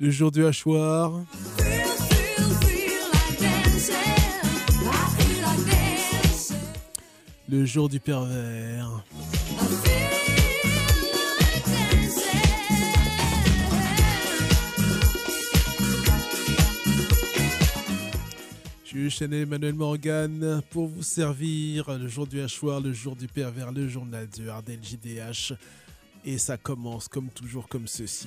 Le jour du hachoir. Le jour du pervers. Je suis Chanel Emmanuel Morgan pour vous servir le jour du hachoir, le jour du pervers, le journal du Hardel JDH. Et ça commence comme toujours comme ceci.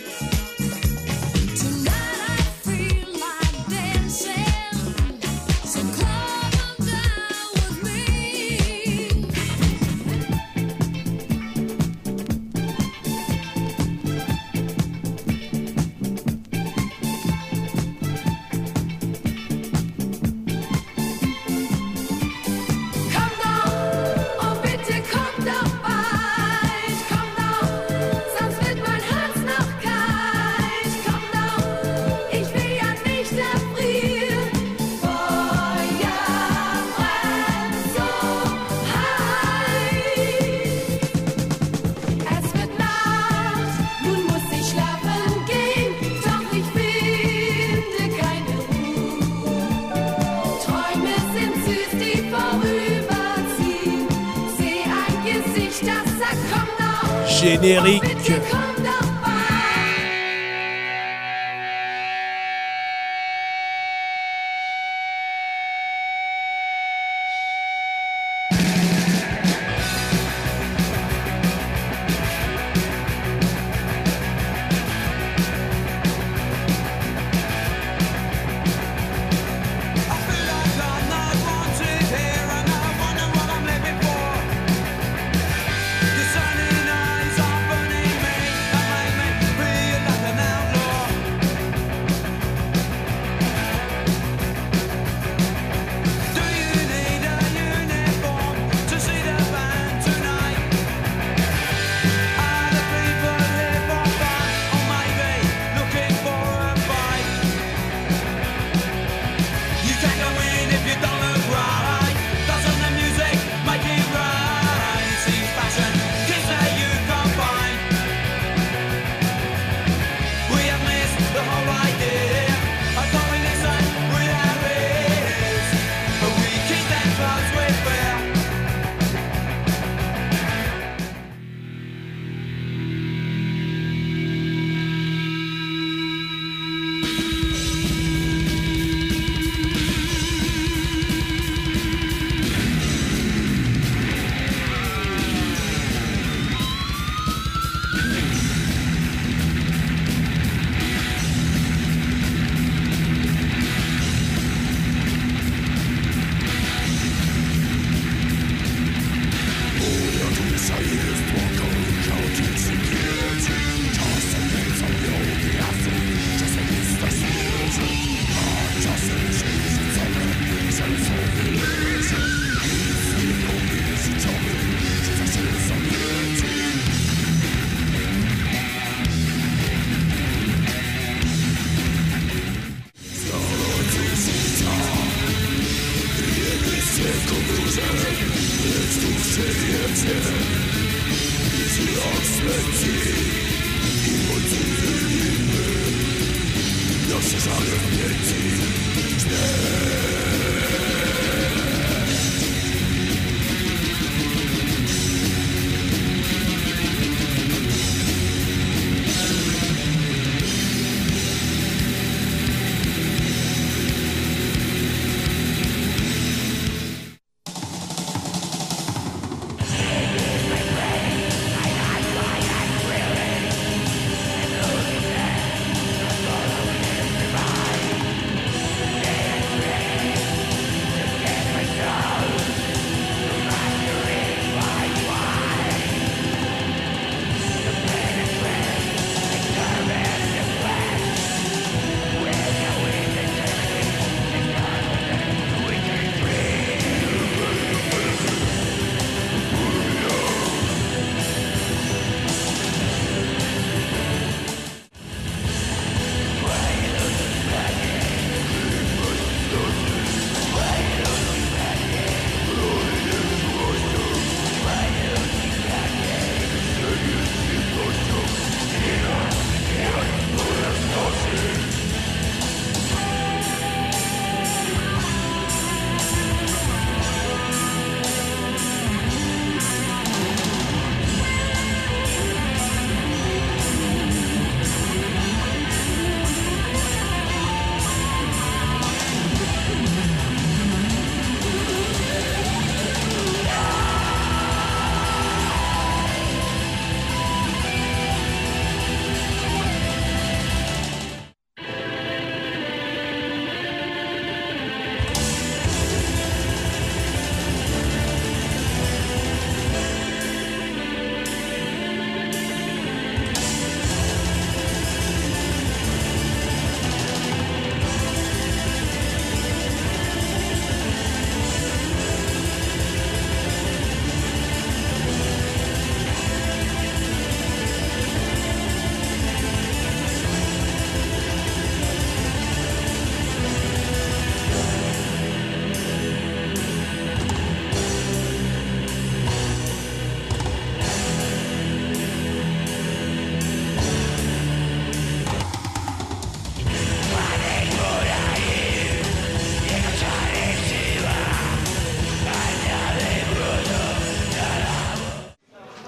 Générique.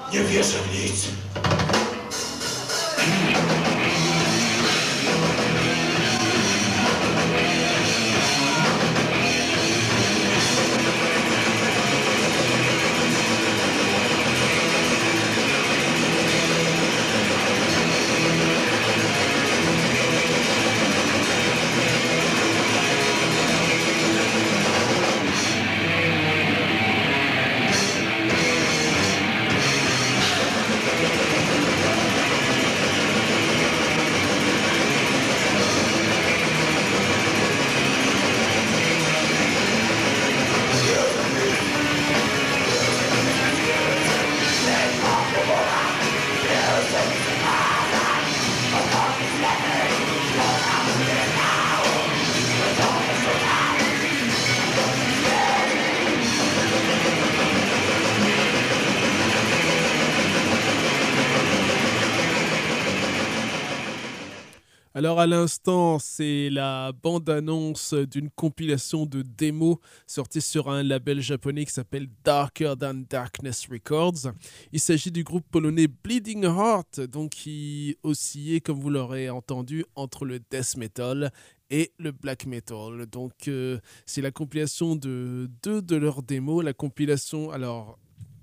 Nie wierzę w nic. Alors à l'instant, c'est la bande-annonce d'une compilation de démos sortie sur un label japonais qui s'appelle Darker Than Darkness Records. Il s'agit du groupe polonais Bleeding Heart, donc qui oscillait, comme vous l'aurez entendu, entre le death metal et le black metal. Donc c'est la compilation de deux de leurs démos. La compilation, alors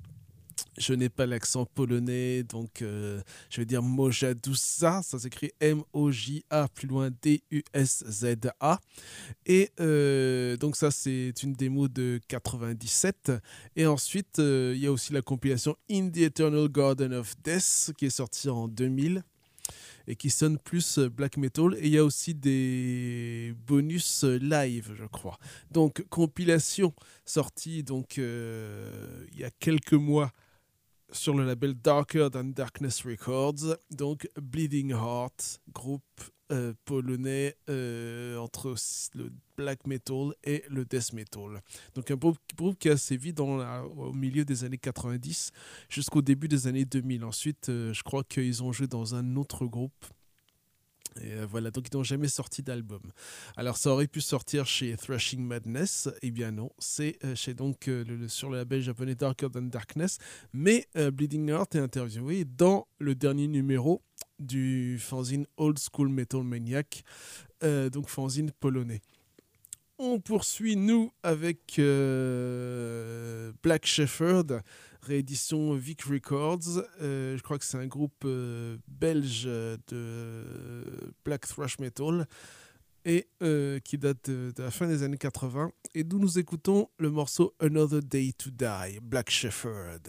je n'ai pas l'accent polonais, donc je vais dire Mojadusa, ça s'écrit M-O-J-A, plus loin D-U-S-Z-A. Et donc ça, c'est une démo de 97. Et ensuite, il y a aussi la compilation In the Eternal Garden of Death, qui est sortie en 2000 et qui sonne plus black metal. Et il y a aussi des bonus live, je crois. Donc, compilation sortie donc, il y a quelques mois sur le label Darker Than Darkness Records, donc Bleeding Heart, groupe polonais entre le black metal et le death metal. Donc un groupe qui a sévi au milieu des années 90 jusqu'au début des années 2000. Ensuite, je crois qu'ils ont joué dans un autre groupe. Et voilà, donc ils n'ont jamais sorti d'album. Alors ça aurait pu sortir chez Thrashing Madness, eh bien non, c'est chez donc sur le label japonais Darker Than Darkness, mais Bleeding Heart est interviewé dans le dernier numéro du fanzine Old School Metal Maniac, donc fanzine polonais. On poursuit, nous, avec Black Shepherd, réédition Vic Records. Je crois que c'est un groupe belge de black thrash metal et qui date de la fin des années 80. Et d'où nous écoutons le morceau Another Day to Die, Black Shepherd.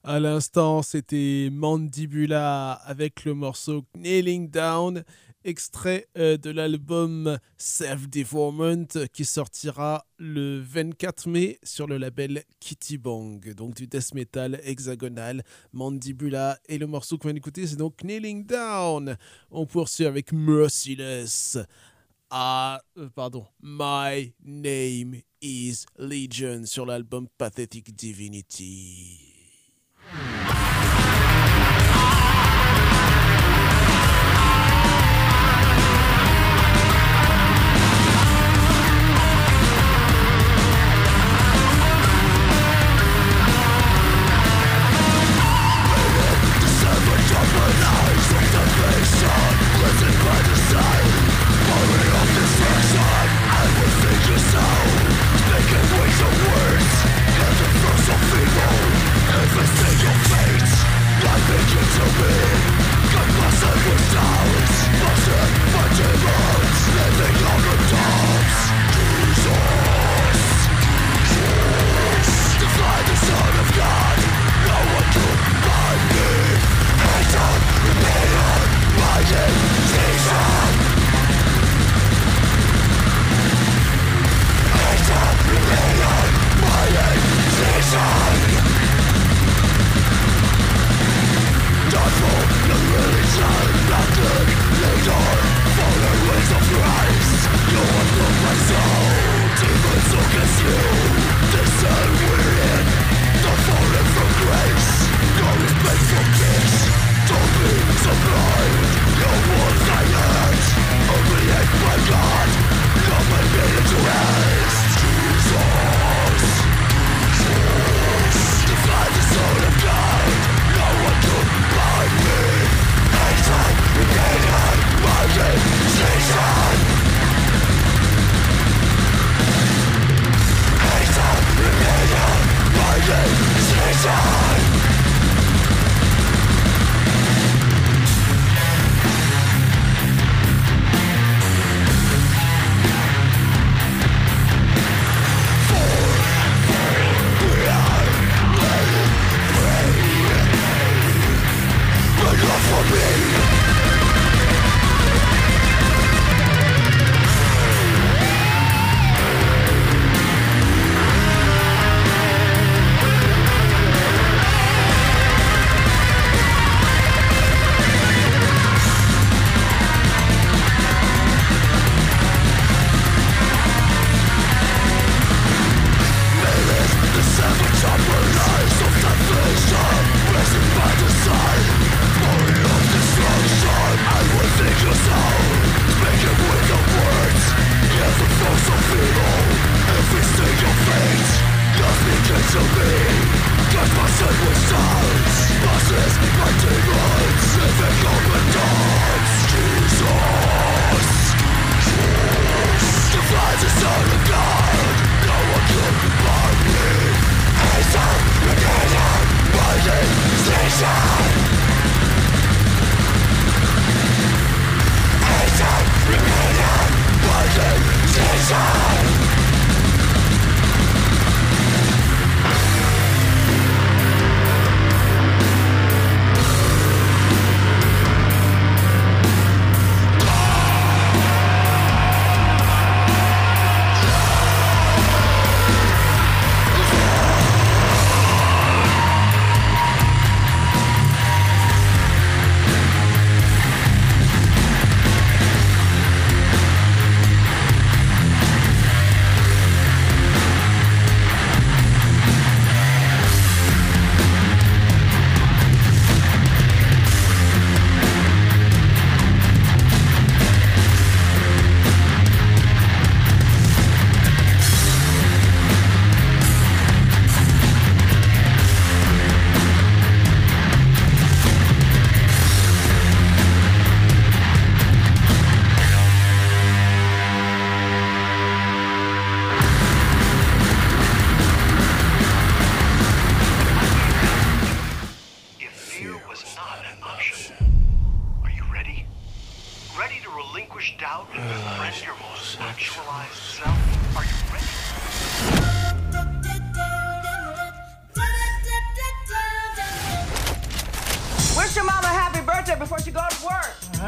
À l'instant, c'était Mandibula avec le morceau Kneeling Down, extrait de l'album Self-Deformment qui sortira le 24 mai sur le label Kitty Bang, donc du death metal hexagonal. Mandibula et le morceau qu'on vient d'écouter, c'est donc Kneeling Down. On poursuit avec Merciless. My Name is Legion sur l'album Pathetic Divinity.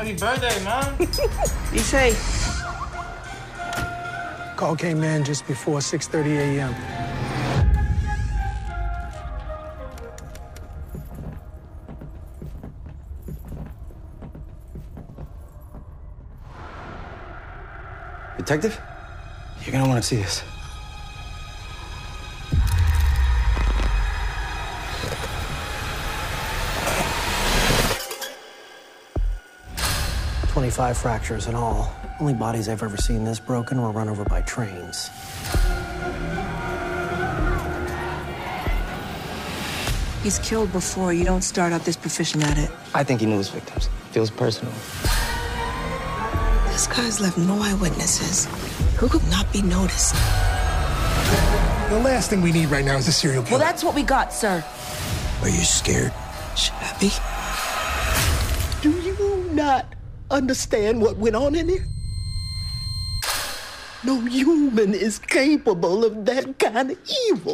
Happy birthday, man. Be safe. Call came in just before 6:30 a.m. Detective? You're gonna want to see this. "25 fractures in all. Only bodies I've ever seen this broken were run over by trains." He's killed before. You don't start out this proficient at it. I think he knew his victims. Feels personal. This guy's left no eyewitnesses. Who could not be noticed? The last thing we need right now is a serial killer. Well, that's what we got, sir. Are you scared? Should I be? Do you not understand what went on in here? No human is capable of that kind of evil.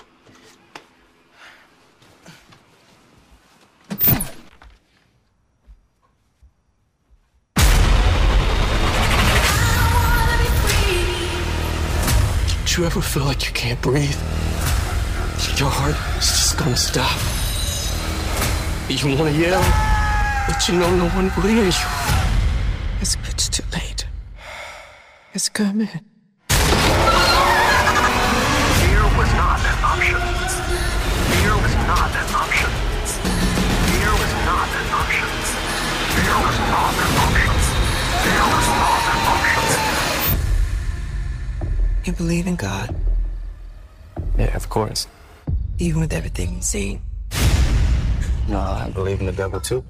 Do you ever feel like you can't breathe? Your heart is just gonna stop. You wanna yell, but you know no one will hear you. It's too late. It's coming. Fear was not an option. Fear was not an option. Fear was not an option. Fear was not an option. Fear was not an option. You believe in God, Yeah, of course. even with everything you've seen. No, I believe in the devil too.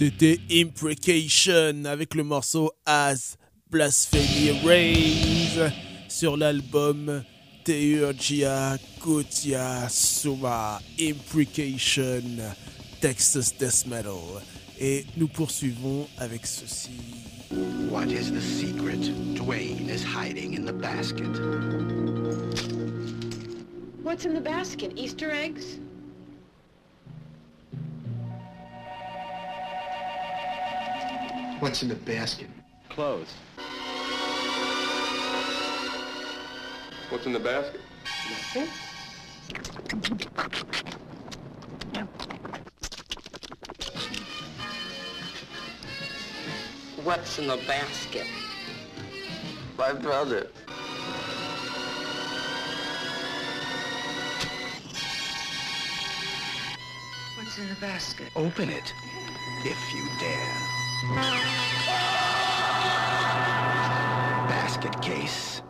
C'était Imprecation avec le morceau As Blasphemy Reigns sur l'album Teurgia Kutia Suma Imprecation Texas Death Metal. Et nous poursuivons avec ceci. What is the secret Dwayne is hiding in the basket? What's in the basket? Easter eggs? What's in the basket? Clothes. What's in the basket? What's in the basket? My brother. What's in the basket? Open it, if you dare. Basket case.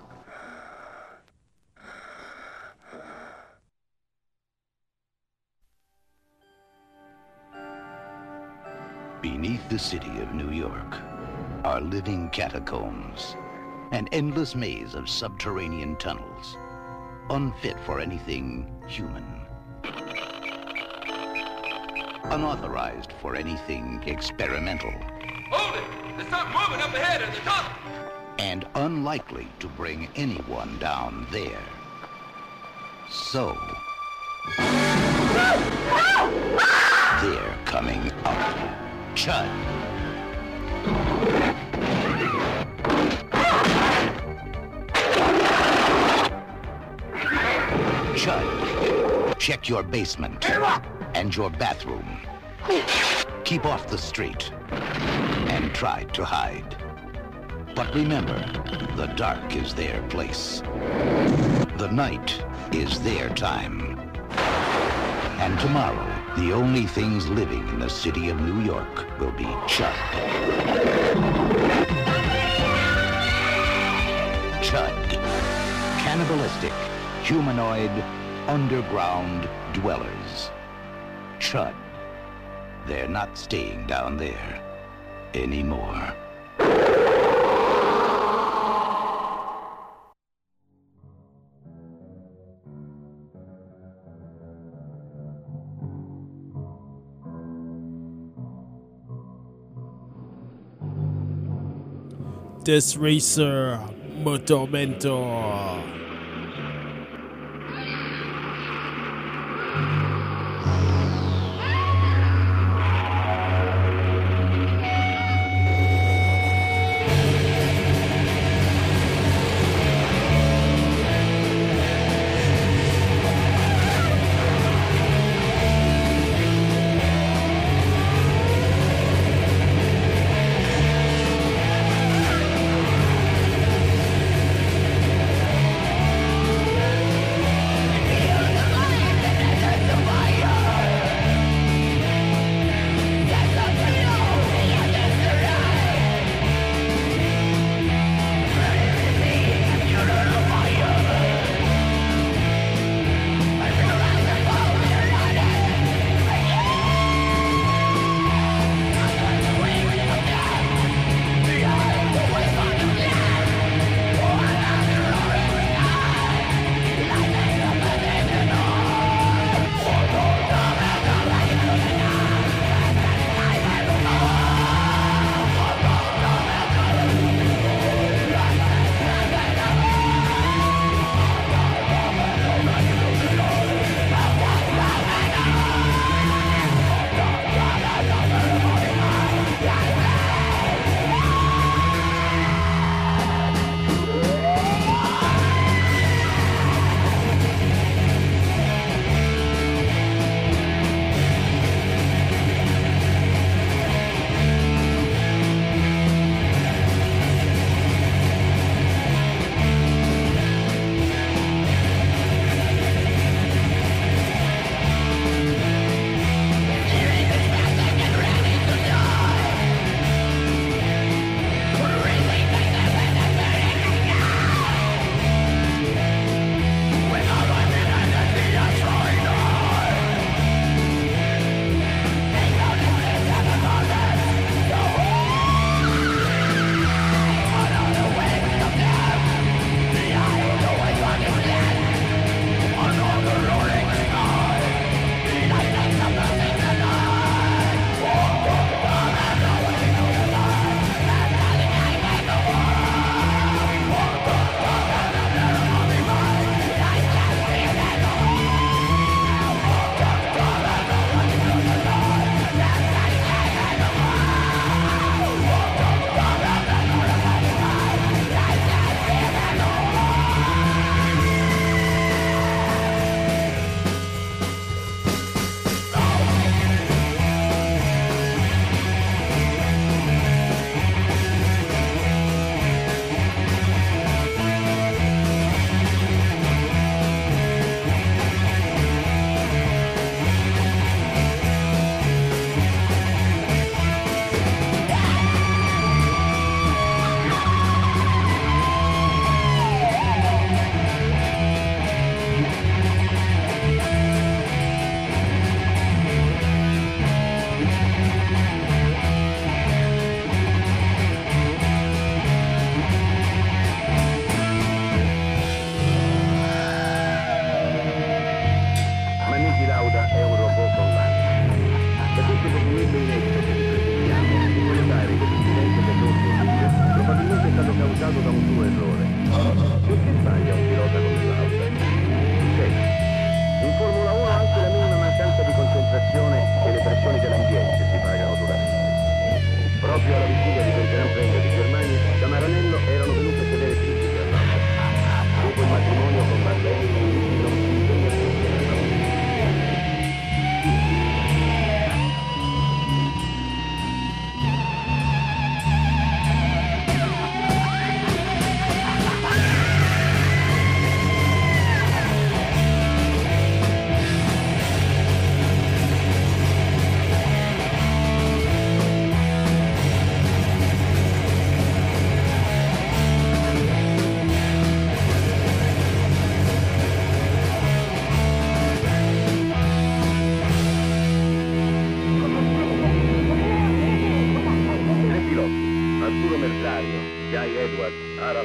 Beneath the city of New York are living catacombs, an endless maze of subterranean tunnels, unfit for anything human, unauthorized for anything experimental, Hold it! There's something moving up ahead at the top! and unlikely to bring anyone down there. So, they're coming up. Chud. Chud, check your basement and your bathroom. Keep off the street and try to hide. But remember, the dark is their place. The night is their time. And tomorrow, the only things living in the city of New York will be Chud. Chud. Cannibalistic, humanoid, underground dwellers. Chud. They're not staying down there anymore. Death Racer Motor Mentor.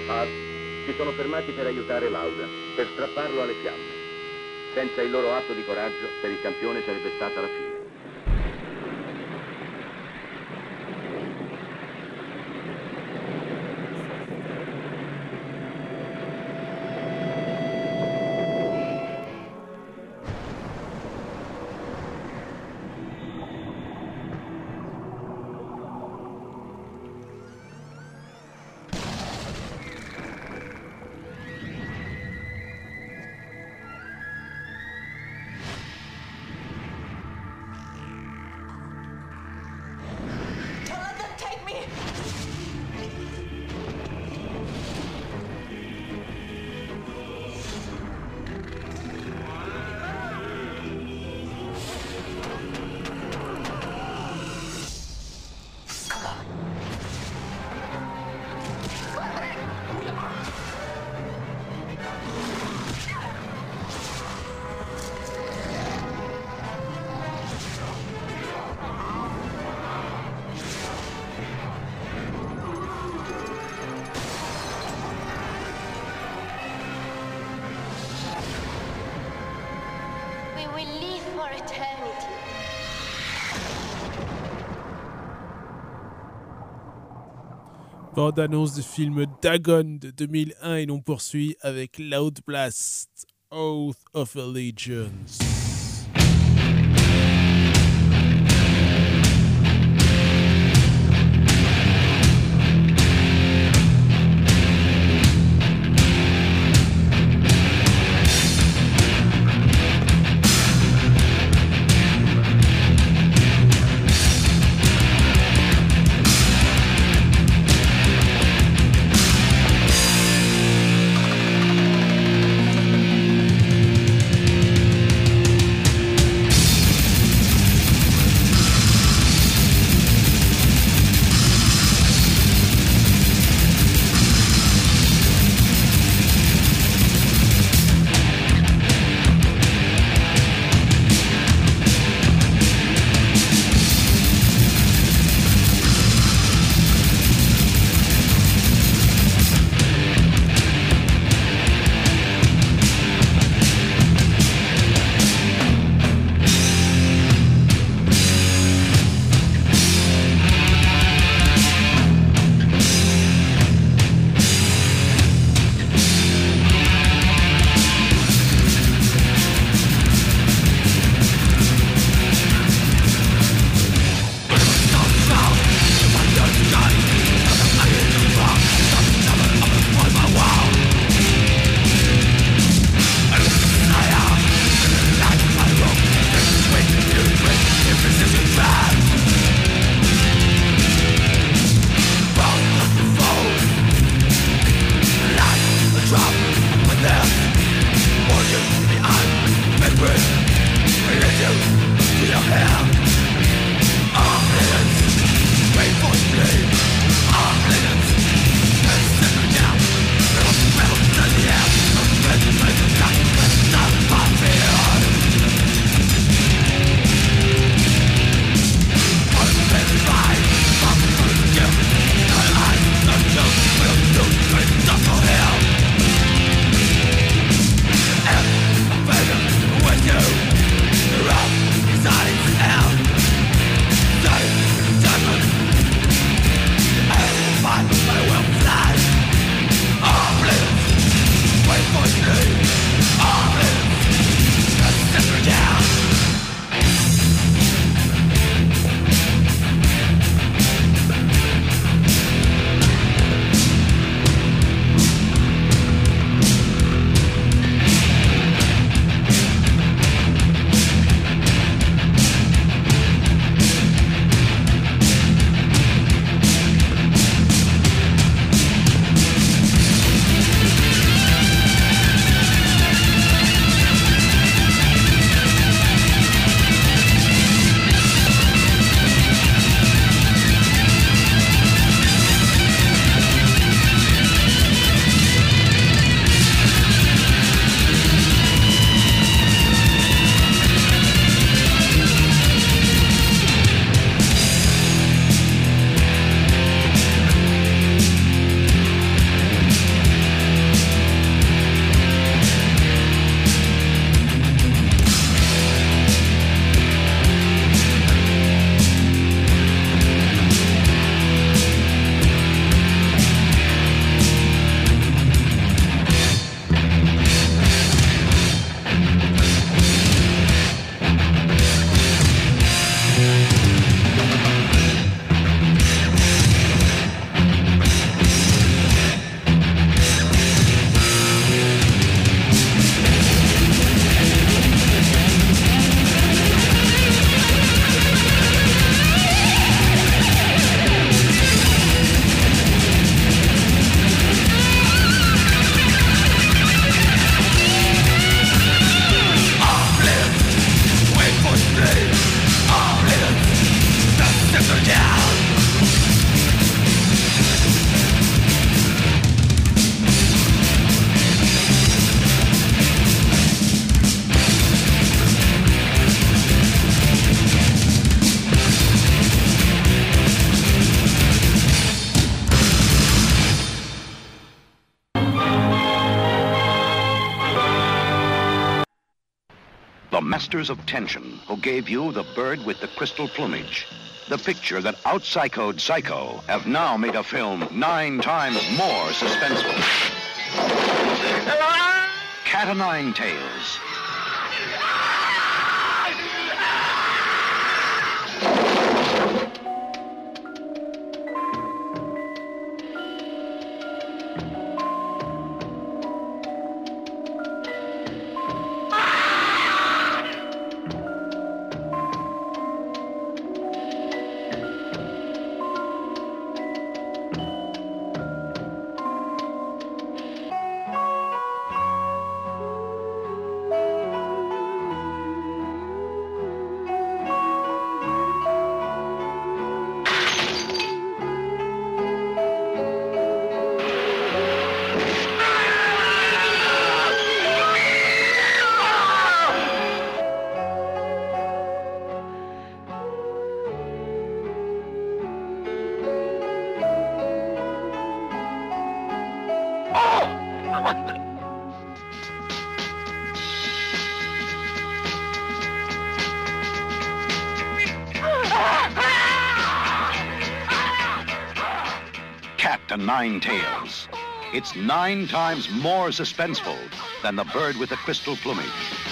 Paz si sono fermati per aiutare Lauda, per strapparlo alle fiamme. Senza il loro atto di coraggio, per il campione sarebbe stata la fine. Bande-annonce du film Dagon de 2001 et l'on poursuit avec Loud Blast, Oath of Allegiance. The masters of tension who gave you The Bird with the Crystal Plumage. The picture that out-psychoed Psycho have now made a film 9 times more suspenseful. Cat o' Nine Tails. Cat o' Nine Tails. It's 9 times more suspenseful than The Bird with the Crystal Plumage.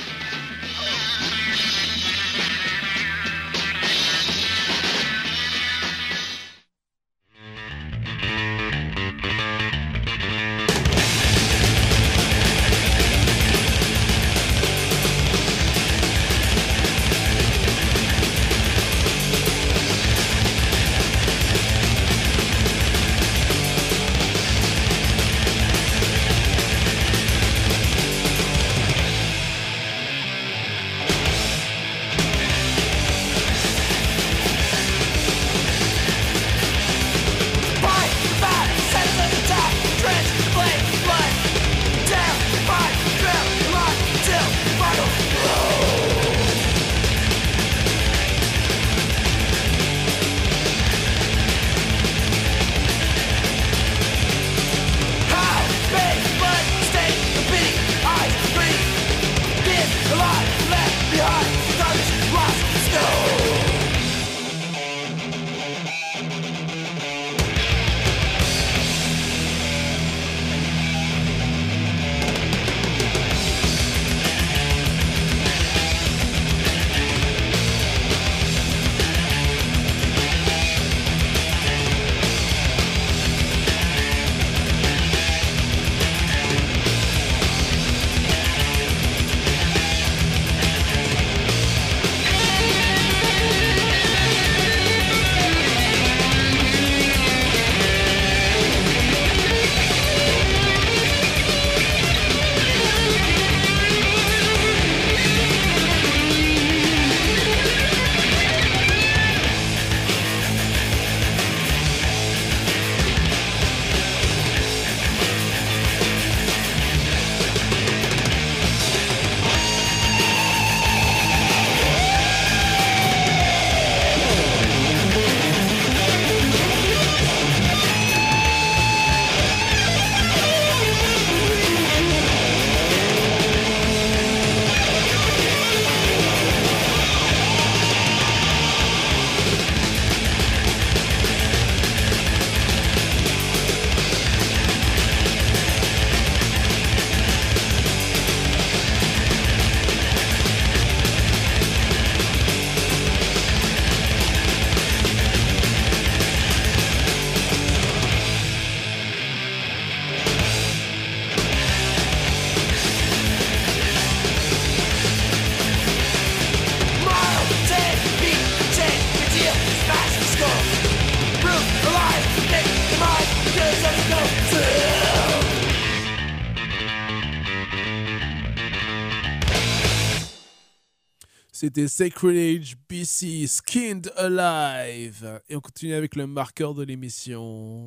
C'était Sacrilege BC, Skinned Alive. Et on continue avec le marqueur de l'émission.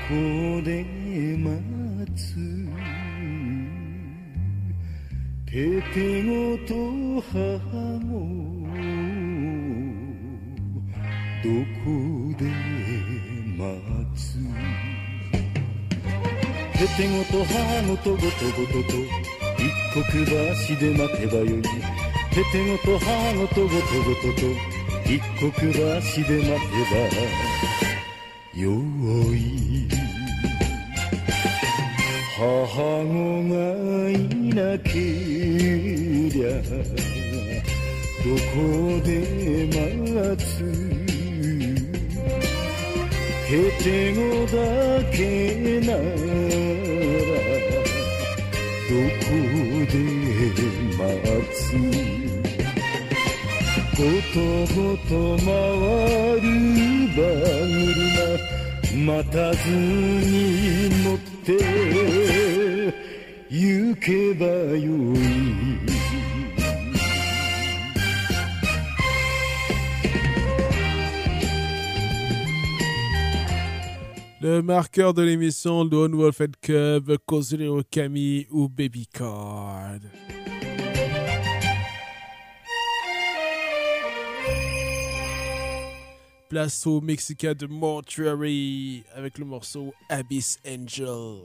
こで待つテテゴと母もどこで待つテテゴと母ごとごとごとと一刻橋で待てばよいテテゴと母ごとごとごとと一刻橋で待てばよい母子がいなけりゃどこで待つテテゴだけならどこで待つごとごと回る馬車待たずに乗って行けばよい Le marqueur de l'émission Lone Wolf and Cub, Kozuro Kami ou Baby Card. Place au Mexicain de Mortuary avec le morceau Abyss Angel.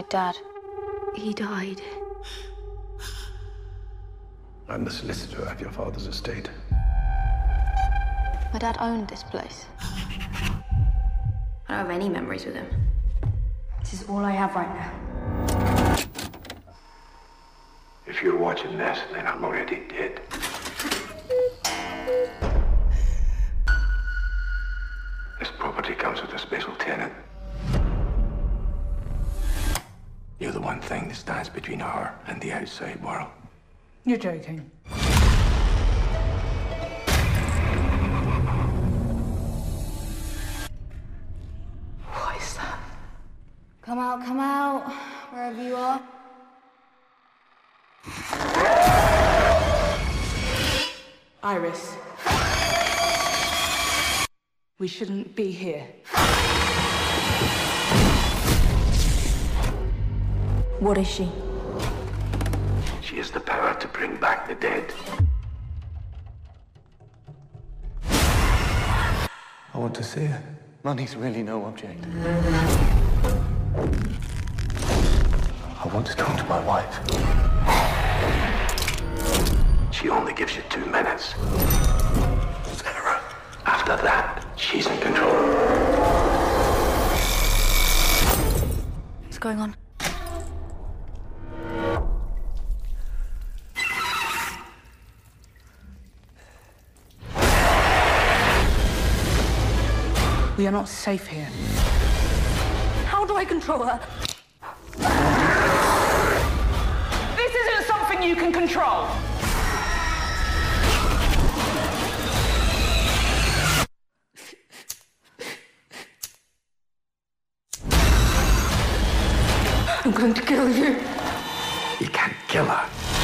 Dad? He died. I'm the solicitor of your father's estate. My dad owned this place. I don't have any memories with him. This is all I have right now. If you're watching this, then I'm already dead. This property comes with a special tenant. You're the one thing that stands between her and the outside world. You're joking. What is that? Come out, wherever you are. Iris. We shouldn't be here. What is she? She has the power to bring back the dead. I want to see her. Money's really no object. I want to talk to my wife. She only gives you 2 minutes. Sarah, after that, she's in control. What's going on? We are not safe here. How do I control her? This isn't something you can control. I'm going to kill you. You can't kill her.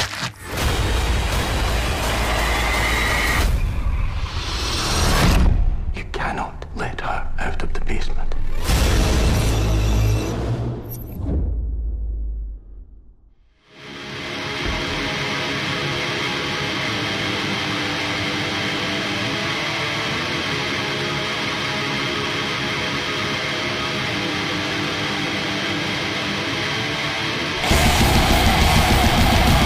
You cannot let her out of the basement.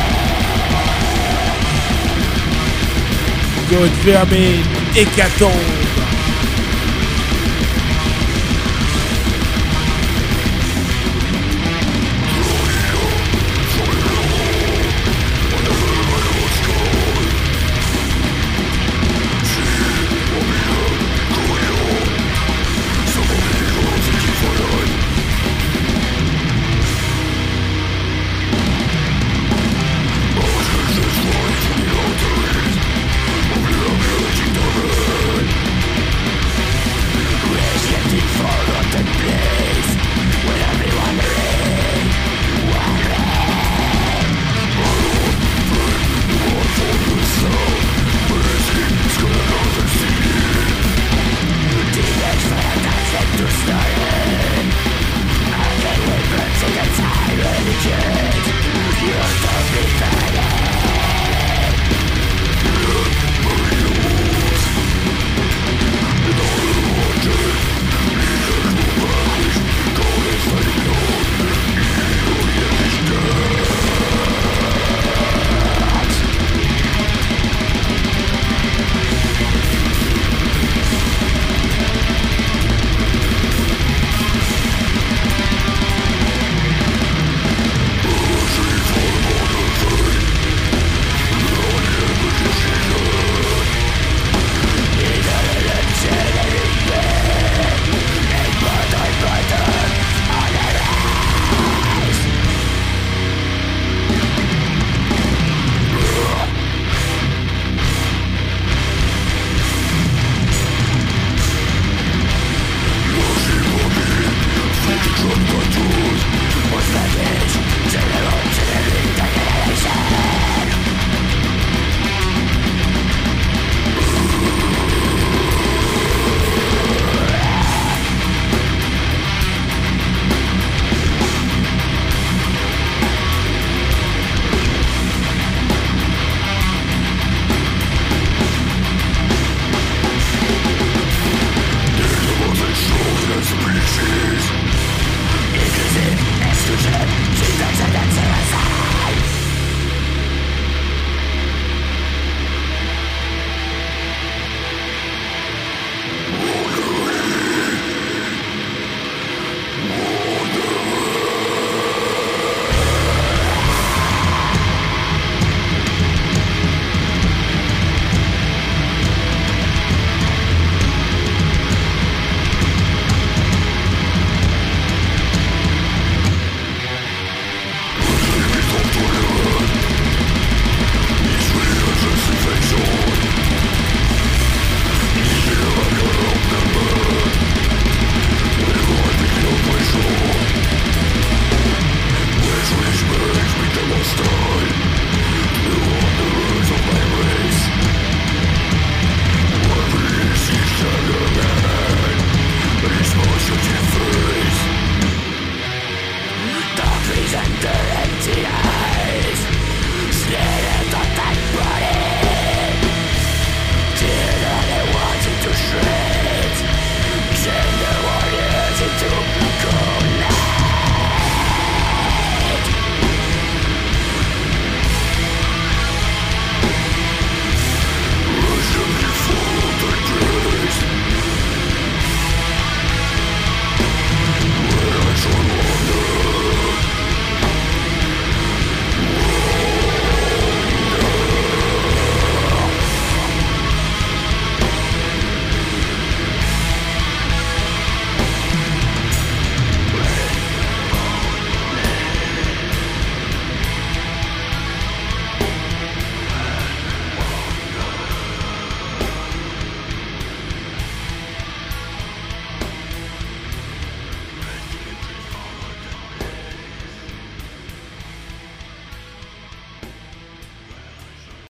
Good vermin, hécatombe.